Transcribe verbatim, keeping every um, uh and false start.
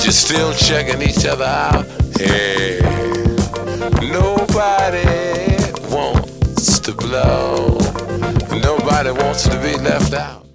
Still checking each other out. Hey, nobody wants to blow. Nobody wants to be left out.